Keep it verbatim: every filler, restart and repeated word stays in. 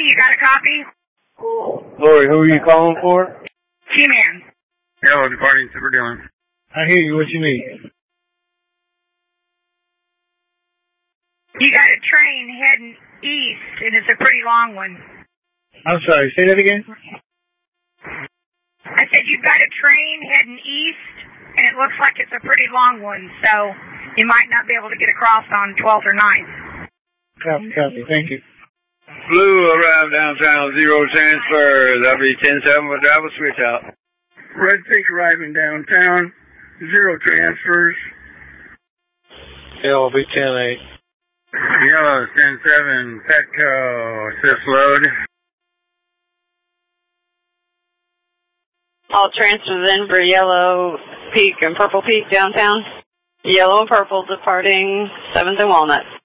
you got a copy? Lori, who are you calling for? T-Man. Hello, departing Super Dillon. I hear you. What you need? You got a train heading east, and it's a pretty long one. I'm sorry. Say that again? I said you've got a train heading east, and it looks like it's a pretty long one, so you might not be able to get across on twelfth or ninth. Copy, copy. Thank you. Blue, arrive downtown, zero transfer. That'll be ten seven, but drive a switch out. Red Peak arriving downtown, zero transfers. L B ten eight. Yellow, ten seven, Petco, assist load. All transfers in for Yellow Peak and Purple Peak downtown. Yellow and Purple departing seventh and Walnut.